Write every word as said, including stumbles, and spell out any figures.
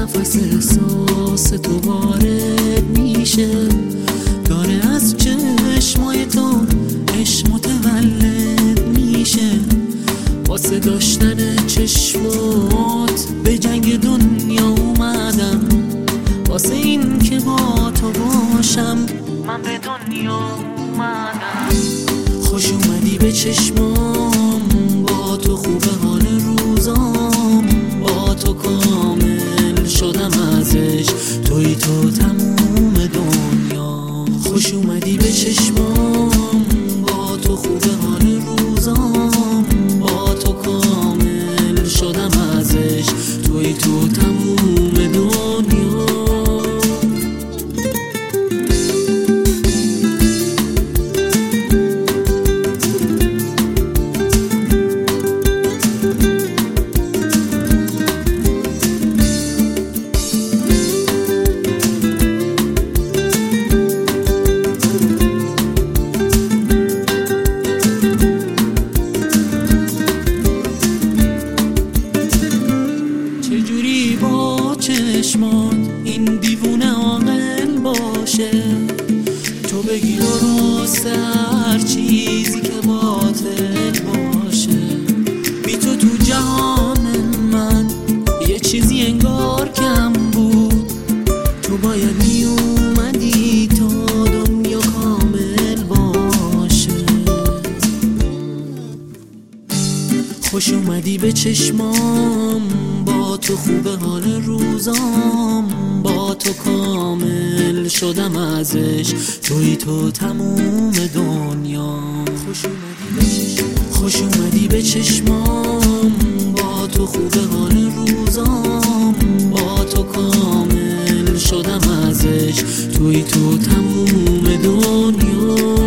نفس احساس تو وارد میشه، داره از چشمای تو عشق متولد میشه. واسه داشتن چشمات به جنگ دنیا اومدم، واسه این که با تو باشم من به دنیا اومدم. خوش اومدی به چشمام، با تو خوبه حال روزام، با تو کامل شدم ازش، توی تو تموم دنیا. خوش اومدی به چشمام، با تو خوبه حال روزام، با تو کامل شدم ازش، توی تو تموم دنیا. چجوری با چشمات این دیوونه عاقل باشه، تو بگی درسته هر چیزی که باطل باشه. بی تو تو جهان من یه چیزی انگار کم بود، تو باید می اومدی تا دنیا کامل باشه. خوش اومدی به چشمام، با تو خوبه حال روزام، با تو کامل شدم ازش، توی تو تموم دنیا. خوش اومدی به چشمام، خوش اومدی به چشمام، با تو خوبه حال روزام، با تو کامل شدم ازش، توی تو تموم دنیا.